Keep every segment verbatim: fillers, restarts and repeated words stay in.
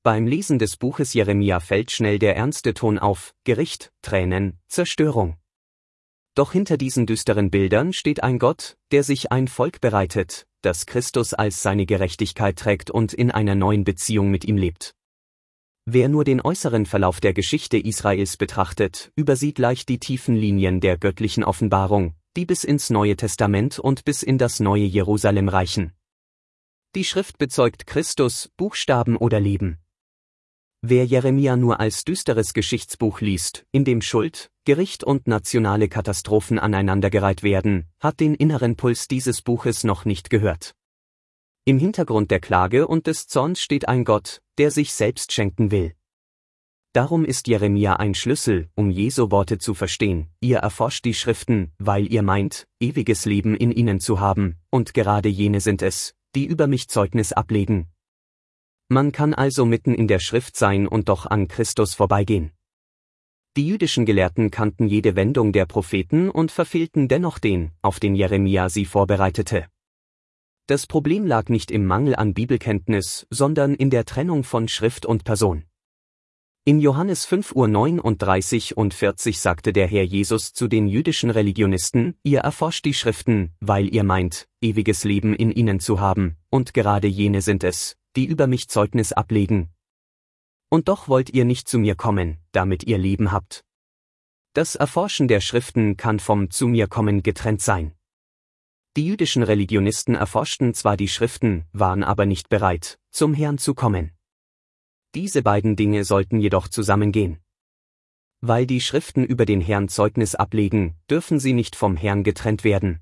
Beim Lesen des Buches Jeremia fällt schnell der ernste Ton auf: Gericht, Tränen, Zerstörung. Doch hinter diesen düsteren Bildern steht ein Gott, der sich ein Volk bereitet, das Christus als seine Gerechtigkeit trägt und in einer neuen Beziehung mit ihm lebt. Wer nur den äußeren Verlauf der Geschichte Israels betrachtet, übersieht leicht die tiefen Linien der göttlichen Offenbarung, die bis ins Neue Testament und bis in das neue Jerusalem reichen. Die Schrift bezeugt Christus, Buchstaben oder Leben. Wer Jeremia nur als düsteres Geschichtsbuch liest, in dem Schuld, Gericht und nationale Katastrophen aneinandergereiht werden, hat den inneren Puls dieses Buches noch nicht gehört. Im Hintergrund der Klage und des Zorns steht ein Gott, der sich selbst schenken will. Darum ist Jeremia ein Schlüssel, um Jesu Worte zu verstehen: Ihr erforscht die Schriften, weil ihr meint, ewiges Leben in ihnen zu haben, und gerade jene sind es, die über mich Zeugnis ablegen. Man kann also mitten in der Schrift sein und doch an Christus vorbeigehen. Die jüdischen Gelehrten kannten jede Wendung der Propheten und verfehlten dennoch den, auf den Jeremia sie vorbereitete. Das Problem lag nicht im Mangel an Bibelkenntnis, sondern in der Trennung von Schrift und Person. In Johannes fünf Uhr neununddreißig und vierzig sagte der Herr Jesus zu den jüdischen Religionisten: Ihr erforscht die Schriften, weil ihr meint, ewiges Leben in ihnen zu haben, und gerade jene sind es, die über mich Zeugnis ablegen. Und doch wollt ihr nicht zu mir kommen, damit ihr Leben habt. Das Erforschen der Schriften kann vom Zu mir kommen getrennt sein. Die jüdischen Religionisten erforschten zwar die Schriften, waren aber nicht bereit, zum Herrn zu kommen. Diese beiden Dinge sollten jedoch zusammengehen. Weil die Schriften über den Herrn Zeugnis ablegen, dürfen sie nicht vom Herrn getrennt werden.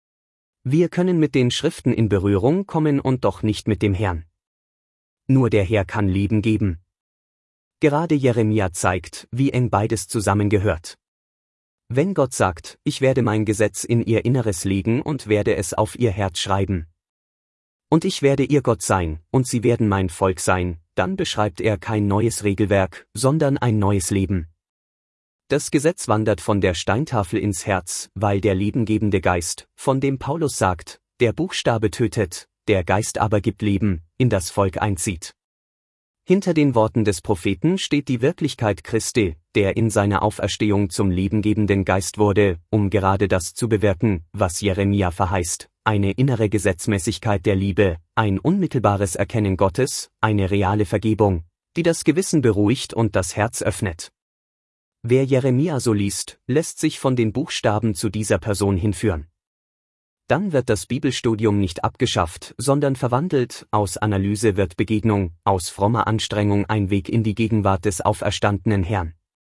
Wir können mit den Schriften in Berührung kommen und doch nicht mit dem Herrn. Nur der Herr kann Leben geben. Gerade Jeremia zeigt, wie eng beides zusammengehört. Wenn Gott sagt: Ich werde mein Gesetz in ihr Inneres legen und werde es auf ihr Herz schreiben. Und ich werde ihr Gott sein, und sie werden mein Volk sein, dann beschreibt er kein neues Regelwerk, sondern ein neues Leben. Das Gesetz wandert von der Steintafel ins Herz, weil der lebengebende Geist, von dem Paulus sagt, der Buchstabe tötet, der Geist aber gibt Leben, in das Volk einzieht. Hinter den Worten des Propheten steht die Wirklichkeit Christi, der in seiner Auferstehung zum lebengebenden Geist wurde, um gerade das zu bewirken, was Jeremia verheißt: eine innere Gesetzmäßigkeit der Liebe, ein unmittelbares Erkennen Gottes, eine reale Vergebung, die das Gewissen beruhigt und das Herz öffnet. Wer Jeremia so liest, lässt sich von den Buchstaben zu dieser Person hinführen. Dann wird das Bibelstudium nicht abgeschafft, sondern verwandelt, aus Analyse wird Begegnung, aus frommer Anstrengung ein Weg in die Gegenwart des auferstandenen Herrn.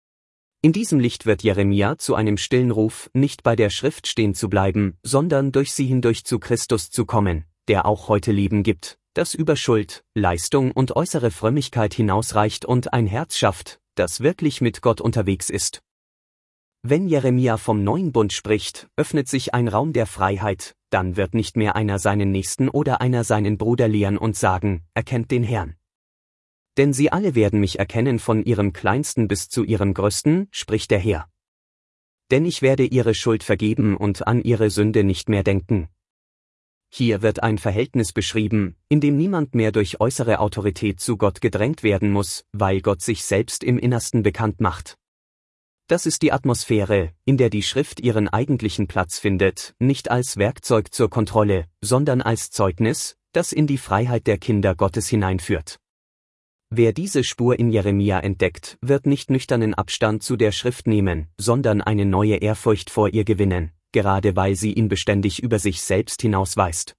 In diesem Licht wird Jeremia zu einem stillen Ruf, nicht bei der Schrift stehen zu bleiben, sondern durch sie hindurch zu Christus zu kommen, der auch heute Leben gibt, das über Schuld, Leistung und äußere Frömmigkeit hinausreicht und ein Herz schafft, das wirklich mit Gott unterwegs ist. Wenn Jeremia vom neuen Bund spricht, öffnet sich ein Raum der Freiheit, dann wird nicht mehr einer seinen Nächsten oder einer seinen Bruder lehren und sagen: Erkennt den Herrn. Denn sie alle werden mich erkennen, von ihrem Kleinsten bis zu ihrem Größten, spricht der Herr. Denn ich werde ihre Schuld vergeben und an ihre Sünde nicht mehr denken. Hier wird ein Verhältnis beschrieben, in dem niemand mehr durch äußere Autorität zu Gott gedrängt werden muss, weil Gott sich selbst im Innersten bekannt macht. Das ist die Atmosphäre, in der die Schrift ihren eigentlichen Platz findet, nicht als Werkzeug zur Kontrolle, sondern als Zeugnis, das in die Freiheit der Kinder Gottes hineinführt. Wer diese Spur in Jeremia entdeckt, wird nicht nüchternen Abstand zu der Schrift nehmen, sondern eine neue Ehrfurcht vor ihr gewinnen, gerade weil sie ihn beständig über sich selbst hinausweist.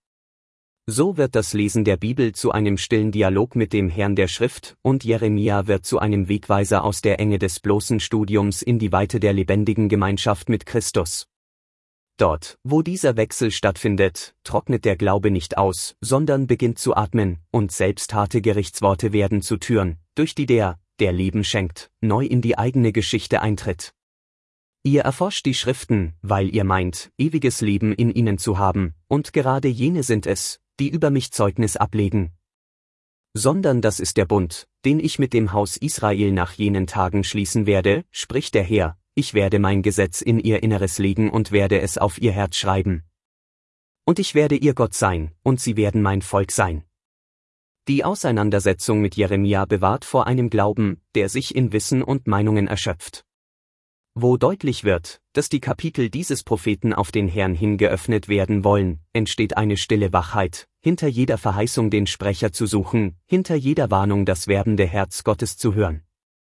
So wird das Lesen der Bibel zu einem stillen Dialog mit dem Herrn der Schrift, und Jeremia wird zu einem Wegweiser aus der Enge des bloßen Studiums in die Weite der lebendigen Gemeinschaft mit Christus. Dort, wo dieser Wechsel stattfindet, trocknet der Glaube nicht aus, sondern beginnt zu atmen, und selbst harte Gerichtsworte werden zu Türen, durch die der, der Leben schenkt, neu in die eigene Geschichte eintritt. Ihr erforscht die Schriften, weil ihr meint, ewiges Leben in ihnen zu haben, und gerade jene sind es, die über mich Zeugnis ablegen. Sondern das ist der Bund, den ich mit dem Haus Israel nach jenen Tagen schließen werde, spricht der Herr: Ich werde mein Gesetz in ihr Inneres legen und werde es auf ihr Herz schreiben. Und ich werde ihr Gott sein, und sie werden mein Volk sein. Die Auseinandersetzung mit Jeremia bewahrt vor einem Glauben, der sich in Wissen und Meinungen erschöpft. Wo deutlich wird, dass die Kapitel dieses Propheten auf den Herrn hin geöffnet werden wollen, entsteht eine stille Wachheit, hinter jeder Verheißung den Sprecher zu suchen, hinter jeder Warnung das werbende Herz Gottes zu hören.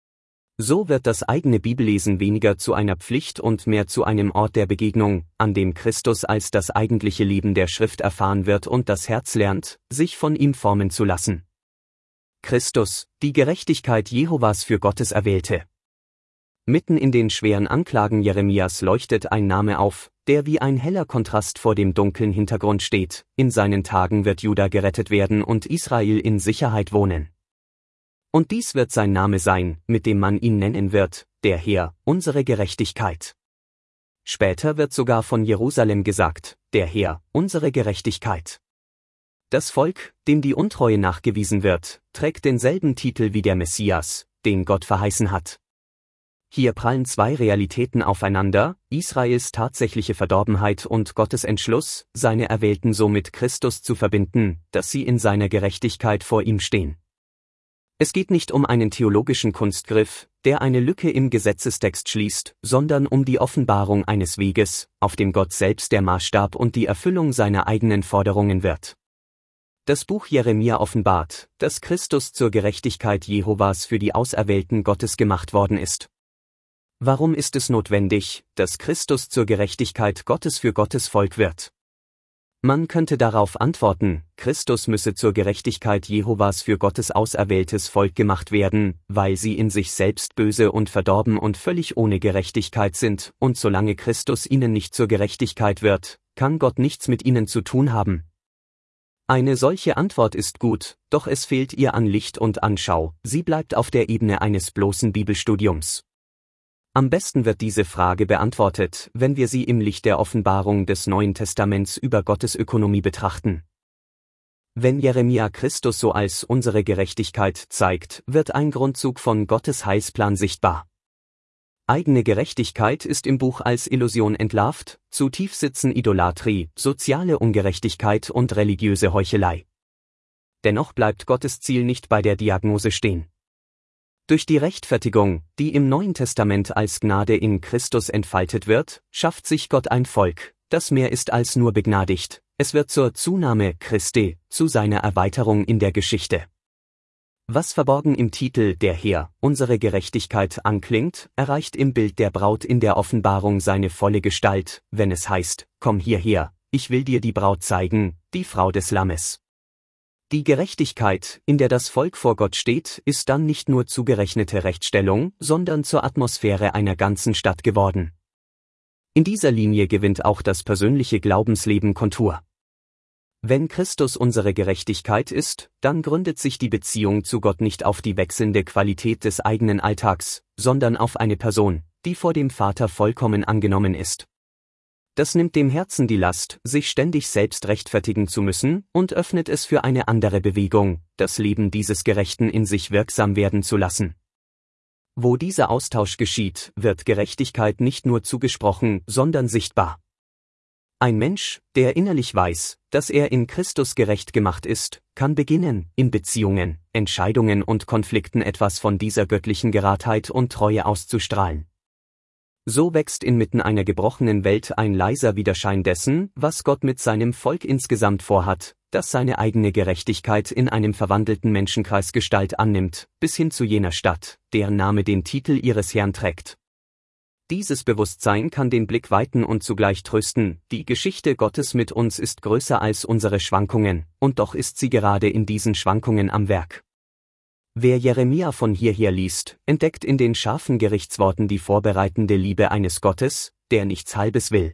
So wird das eigene Bibellesen weniger zu einer Pflicht und mehr zu einem Ort der Begegnung, an dem Christus als das eigentliche Leben der Schrift erfahren wird und das Herz lernt, sich von ihm formen zu lassen. Christus, die Gerechtigkeit Jehovas für Gottes Erwählte. Mitten in den schweren Anklagen Jeremias leuchtet ein Name auf, der wie ein heller Kontrast vor dem dunklen Hintergrund steht: In seinen Tagen wird Juda gerettet werden und Israel in Sicherheit wohnen. Und dies wird sein Name sein, mit dem man ihn nennen wird, der Herr, unsere Gerechtigkeit. Später wird sogar von Jerusalem gesagt, der Herr, unsere Gerechtigkeit. Das Volk, dem die Untreue nachgewiesen wird, trägt denselben Titel wie der Messias, den Gott verheißen hat. Hier prallen zwei Realitäten aufeinander: Israels tatsächliche Verdorbenheit und Gottes Entschluss, seine Erwählten so mit Christus zu verbinden, dass sie in seiner Gerechtigkeit vor ihm stehen. Es geht nicht um einen theologischen Kunstgriff, der eine Lücke im Gesetzestext schließt, sondern um die Offenbarung eines Weges, auf dem Gott selbst der Maßstab und die Erfüllung seiner eigenen Forderungen wird. Das Buch Jeremia offenbart, dass Christus zur Gerechtigkeit Jehovas für die Auserwählten Gottes gemacht worden ist. Warum ist es notwendig, dass Christus zur Gerechtigkeit Gottes für Gottes Volk wird? Man könnte darauf antworten, Christus müsse zur Gerechtigkeit Jehovas für Gottes auserwähltes Volk gemacht werden, weil sie in sich selbst böse und verdorben und völlig ohne Gerechtigkeit sind, und solange Christus ihnen nicht zur Gerechtigkeit wird, kann Gott nichts mit ihnen zu tun haben. Eine solche Antwort ist gut, doch es fehlt ihr an Licht und Anschau, sie bleibt auf der Ebene eines bloßen Bibelstudiums. Am besten wird diese Frage beantwortet, wenn wir sie im Licht der Offenbarung des Neuen Testaments über Gottes Ökonomie betrachten. Wenn Jeremia Christus so als unsere Gerechtigkeit zeigt, wird ein Grundzug von Gottes Heilsplan sichtbar. Eigene Gerechtigkeit ist im Buch als Illusion entlarvt, zu tief sitzen Idolatrie, soziale Ungerechtigkeit und religiöse Heuchelei. Dennoch bleibt Gottes Ziel nicht bei der Diagnose stehen. Durch die Rechtfertigung, die im Neuen Testament als Gnade in Christus entfaltet wird, schafft sich Gott ein Volk, das mehr ist als nur begnadigt, es wird zur Zunahme Christi, zu seiner Erweiterung in der Geschichte. Was verborgen im Titel Der Herr, unsere Gerechtigkeit anklingt, erreicht im Bild der Braut in der Offenbarung seine volle Gestalt, wenn es heißt: Komm hierher, ich will dir die Braut zeigen, die Frau des Lammes. Die Gerechtigkeit, in der das Volk vor Gott steht, ist dann nicht nur zugerechnete Rechtsstellung, sondern zur Atmosphäre einer ganzen Stadt geworden. In dieser Linie gewinnt auch das persönliche Glaubensleben Kontur. Wenn Christus unsere Gerechtigkeit ist, dann gründet sich die Beziehung zu Gott nicht auf die wechselnde Qualität des eigenen Alltags, sondern auf eine Person, die vor dem Vater vollkommen angenommen ist. Das nimmt dem Herzen die Last, sich ständig selbst rechtfertigen zu müssen, und öffnet es für eine andere Bewegung, das Leben dieses Gerechten in sich wirksam werden zu lassen. Wo dieser Austausch geschieht, wird Gerechtigkeit nicht nur zugesprochen, sondern sichtbar. Ein Mensch, der innerlich weiß, dass er in Christus gerecht gemacht ist, kann beginnen, in Beziehungen, Entscheidungen und Konflikten etwas von dieser göttlichen Geradheit und Treue auszustrahlen. So wächst inmitten einer gebrochenen Welt ein leiser Widerschein dessen, was Gott mit seinem Volk insgesamt vorhat, das seine eigene Gerechtigkeit in einem verwandelten Menschenkreis Gestalt annimmt, bis hin zu jener Stadt, deren Name den Titel ihres Herrn trägt. Dieses Bewusstsein kann den Blick weiten und zugleich trösten: Die Geschichte Gottes mit uns ist größer als unsere Schwankungen, und doch ist sie gerade in diesen Schwankungen am Werk. Wer Jeremia von hierher liest, entdeckt in den scharfen Gerichtsworten die vorbereitende Liebe eines Gottes, der nichts Halbes will.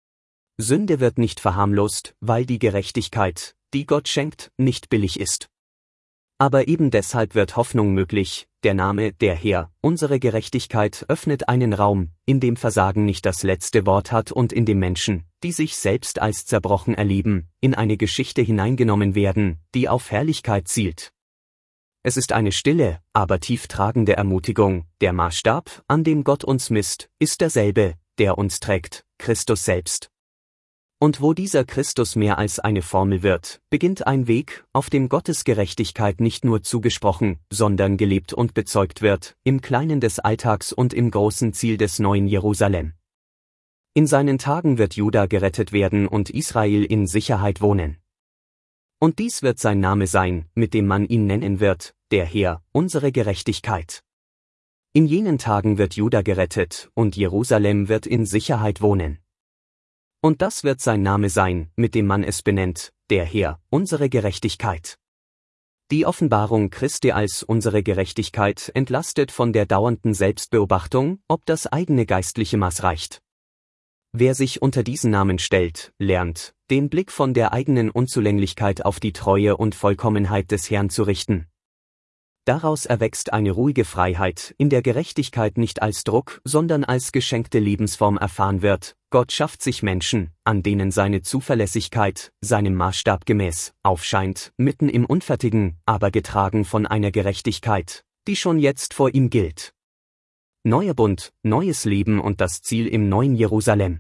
Sünde wird nicht verharmlost, weil die Gerechtigkeit, die Gott schenkt, nicht billig ist. Aber eben deshalb wird Hoffnung möglich: Der Name, der Herr, unsere Gerechtigkeit, öffnet einen Raum, in dem Versagen nicht das letzte Wort hat und in dem Menschen, die sich selbst als zerbrochen erleben, in eine Geschichte hineingenommen werden, die auf Herrlichkeit zielt. Es ist eine stille, aber tief tragende Ermutigung: Der Maßstab, an dem Gott uns misst, ist derselbe, der uns trägt, Christus selbst. Und wo dieser Christus mehr als eine Formel wird, beginnt ein Weg, auf dem Gottes Gerechtigkeit nicht nur zugesprochen, sondern gelebt und bezeugt wird, im Kleinen des Alltags und im großen Ziel des neuen Jerusalem. In seinen Tagen wird Juda gerettet werden und Israel in Sicherheit wohnen. Und dies wird sein Name sein, mit dem man ihn nennen wird, der Herr, unsere Gerechtigkeit. In jenen Tagen wird Juda gerettet und Jerusalem wird in Sicherheit wohnen. Und das wird sein Name sein, mit dem man es benennt, der Herr, unsere Gerechtigkeit. Die Offenbarung Christi als unsere Gerechtigkeit entlastet von der dauernden Selbstbeobachtung, ob das eigene geistliche Maß reicht. Wer sich unter diesen Namen stellt, lernt, den Blick von der eigenen Unzulänglichkeit auf die Treue und Vollkommenheit des Herrn zu richten. Daraus erwächst eine ruhige Freiheit, in der Gerechtigkeit nicht als Druck, sondern als geschenkte Lebensform erfahren wird. Gott schafft sich Menschen, an denen seine Zuverlässigkeit, seinem Maßstab gemäß, aufscheint, mitten im Unfertigen, aber getragen von einer Gerechtigkeit, die schon jetzt vor ihm gilt. Neuer Bund, neues Leben und das Ziel im neuen Jerusalem.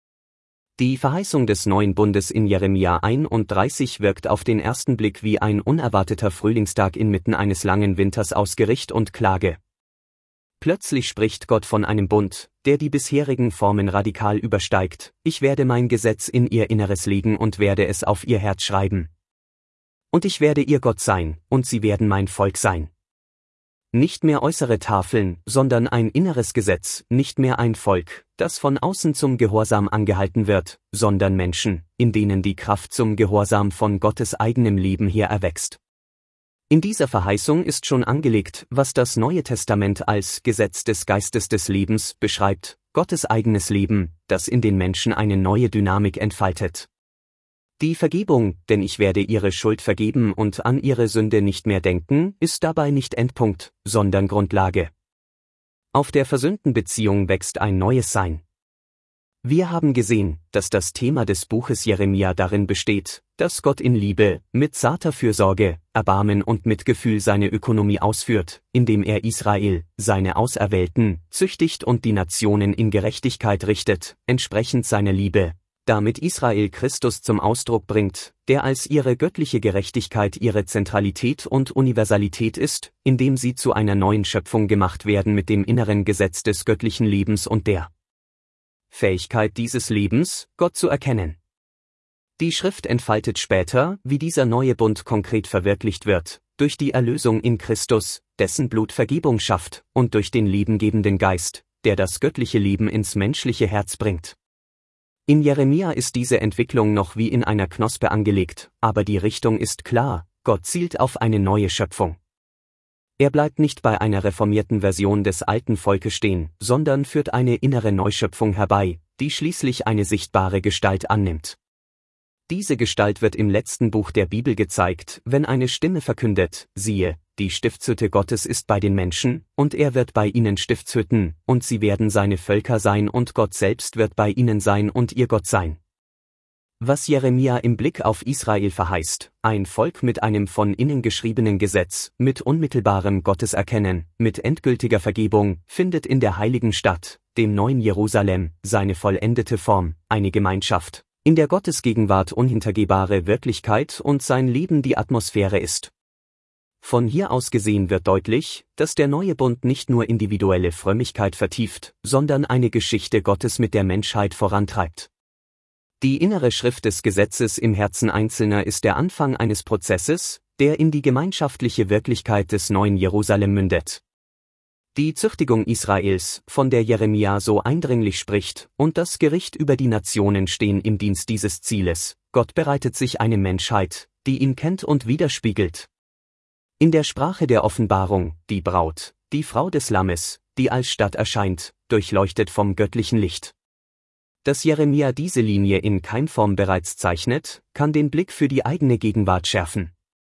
Die Verheißung des neuen Bundes in Jeremia einunddreißig wirkt auf den ersten Blick wie ein unerwarteter Frühlingstag inmitten eines langen Winters aus Gericht und Klage. Plötzlich spricht Gott von einem Bund, der die bisherigen Formen radikal übersteigt: Ich werde mein Gesetz in ihr Inneres legen und werde es auf ihr Herz schreiben. Und ich werde ihr Gott sein, und sie werden mein Volk sein. Nicht mehr äußere Tafeln, sondern ein inneres Gesetz, nicht mehr ein Volk, das von außen zum Gehorsam angehalten wird, sondern Menschen, in denen die Kraft zum Gehorsam von Gottes eigenem Leben her erwächst. In dieser Verheißung ist schon angelegt, was das Neue Testament als Gesetz des Geistes des Lebens beschreibt, Gottes eigenes Leben, das in den Menschen eine neue Dynamik entfaltet. Die Vergebung, denn ich werde ihre Schuld vergeben und an ihre Sünde nicht mehr denken, ist dabei nicht Endpunkt, sondern Grundlage. Auf der versöhnten Beziehung wächst ein neues Sein. Wir haben gesehen, dass das Thema des Buches Jeremia darin besteht, dass Gott in Liebe, mit zarter Fürsorge, Erbarmen und Mitgefühl seine Ökonomie ausführt, indem er Israel, seine Auserwählten, züchtigt und die Nationen in Gerechtigkeit richtet, entsprechend seiner Liebe, damit Israel Christus zum Ausdruck bringt, der als ihre göttliche Gerechtigkeit ihre Zentralität und Universalität ist, indem sie zu einer neuen Schöpfung gemacht werden mit dem inneren Gesetz des göttlichen Lebens und der Fähigkeit dieses Lebens, Gott zu erkennen. Die Schrift entfaltet später, wie dieser neue Bund konkret verwirklicht wird, durch die Erlösung in Christus, dessen Blut Vergebung schafft, und durch den lebengebenden Geist, der das göttliche Leben ins menschliche Herz bringt. In Jeremia ist diese Entwicklung noch wie in einer Knospe angelegt, aber die Richtung ist klar: Gott zielt auf eine neue Schöpfung. Er bleibt nicht bei einer reformierten Version des alten Volkes stehen, sondern führt eine innere Neuschöpfung herbei, die schließlich eine sichtbare Gestalt annimmt. Diese Gestalt wird im letzten Buch der Bibel gezeigt, wenn eine Stimme verkündet: Siehe, die Stiftshütte Gottes ist bei den Menschen, und er wird bei ihnen Stiftshütten, und sie werden seine Völker sein und Gott selbst wird bei ihnen sein und ihr Gott sein. Was Jeremia im Blick auf Israel verheißt: ein Volk mit einem von innen geschriebenen Gesetz, mit unmittelbarem Gotteserkennen, mit endgültiger Vergebung, findet in der heiligen Stadt, dem neuen Jerusalem, seine vollendete Form, eine Gemeinschaft, in der Gottes Gegenwart unhintergehbare Wirklichkeit und sein Leben die Atmosphäre ist. Von hier aus gesehen wird deutlich, dass der neue Bund nicht nur individuelle Frömmigkeit vertieft, sondern eine Geschichte Gottes mit der Menschheit vorantreibt. Die innere Schrift des Gesetzes im Herzen Einzelner ist der Anfang eines Prozesses, der in die gemeinschaftliche Wirklichkeit des neuen Jerusalem mündet. Die Züchtigung Israels, von der Jeremia so eindringlich spricht, und das Gericht über die Nationen stehen im Dienst dieses Zieles. Gott bereitet sich eine Menschheit, die ihn kennt und widerspiegelt. In der Sprache der Offenbarung, die Braut, die Frau des Lammes, die als Stadt erscheint, durchleuchtet vom göttlichen Licht. Dass Jeremia diese Linie in Keimform bereits zeichnet, kann den Blick für die eigene Gegenwart schärfen.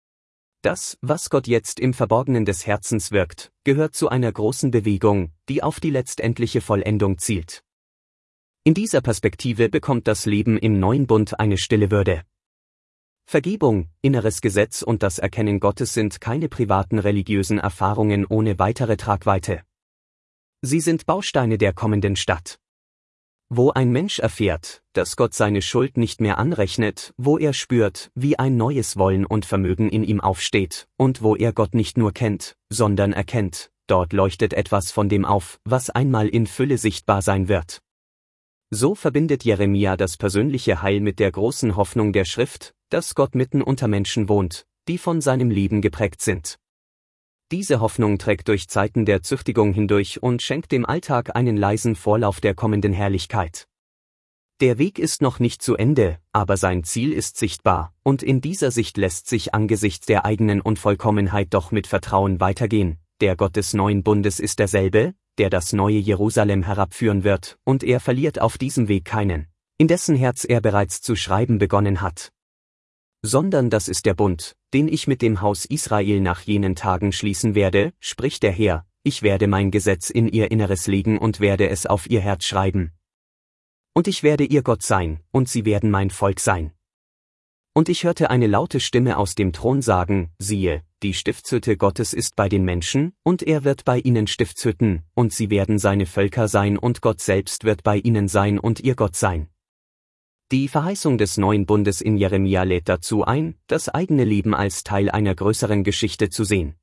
Das, was Gott jetzt im Verborgenen des Herzens wirkt, gehört zu einer großen Bewegung, die auf die letztendliche Vollendung zielt. In dieser Perspektive bekommt das Leben im neuen Bund eine stille Würde. Vergebung, inneres Gesetz und das Erkennen Gottes sind keine privaten religiösen Erfahrungen ohne weitere Tragweite. Sie sind Bausteine der kommenden Stadt. Wo ein Mensch erfährt, dass Gott seine Schuld nicht mehr anrechnet, wo er spürt, wie ein neues Wollen und Vermögen in ihm aufsteht, und wo er Gott nicht nur kennt, sondern erkennt, dort leuchtet etwas von dem auf, was einmal in Fülle sichtbar sein wird. So verbindet Jeremia das persönliche Heil mit der großen Hoffnung der Schrift, dass Gott mitten unter Menschen wohnt, die von seinem Leben geprägt sind. Diese Hoffnung trägt durch Zeiten der Züchtigung hindurch und schenkt dem Alltag einen leisen Vorlauf der kommenden Herrlichkeit. Der Weg ist noch nicht zu Ende, aber sein Ziel ist sichtbar, und in dieser Sicht lässt sich angesichts der eigenen Unvollkommenheit doch mit Vertrauen weitergehen. Der Gott des neuen Bundes ist derselbe, der das neue Jerusalem herabführen wird, und er verliert auf diesem Weg keinen, in dessen Herz er bereits zu schreiben begonnen hat. Sondern das ist der Bund, den ich mit dem Haus Israel nach jenen Tagen schließen werde, spricht der Herr, ich werde mein Gesetz in ihr Inneres legen und werde es auf ihr Herz schreiben. Und ich werde ihr Gott sein, und sie werden mein Volk sein. Und ich hörte eine laute Stimme aus dem Thron sagen, siehe, die Stiftshütte Gottes ist bei den Menschen, und er wird bei ihnen Stiftshütten, und sie werden seine Völker sein und Gott selbst wird bei ihnen sein und ihr Gott sein. Die Verheißung des neuen Bundes in Jeremia lädt dazu ein, das eigene Leben als Teil einer größeren Geschichte zu sehen.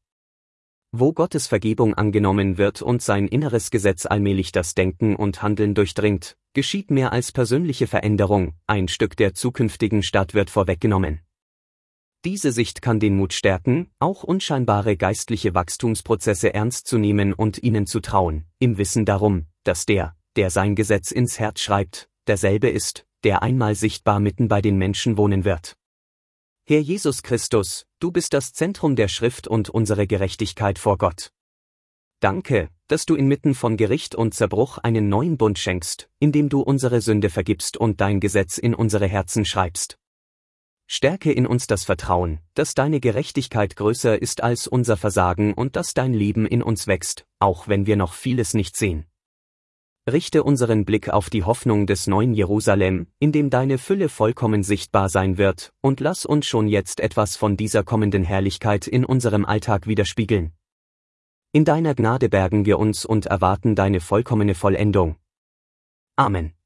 Wo Gottes Vergebung angenommen wird und sein inneres Gesetz allmählich das Denken und Handeln durchdringt, geschieht mehr als persönliche Veränderung, ein Stück der zukünftigen Stadt wird vorweggenommen. Diese Sicht kann den Mut stärken, auch unscheinbare geistliche Wachstumsprozesse ernst zu nehmen und ihnen zu trauen, im Wissen darum, dass der, der sein Gesetz ins Herz schreibt, derselbe ist, der einmal sichtbar mitten bei den Menschen wohnen wird. Herr Jesus Christus, du bist das Zentrum der Schrift und unsere Gerechtigkeit vor Gott. Danke, dass du inmitten von Gericht und Zerbruch einen neuen Bund schenkst, indem du unsere Sünde vergibst und dein Gesetz in unsere Herzen schreibst. Stärke in uns das Vertrauen, dass deine Gerechtigkeit größer ist als unser Versagen und dass dein Leben in uns wächst, auch wenn wir noch vieles nicht sehen. Richte unseren Blick auf die Hoffnung des neuen Jerusalem, in dem deine Fülle vollkommen sichtbar sein wird, und lass uns schon jetzt etwas von dieser kommenden Herrlichkeit in unserem Alltag widerspiegeln. In deiner Gnade bergen wir uns und erwarten deine vollkommene Vollendung. Amen.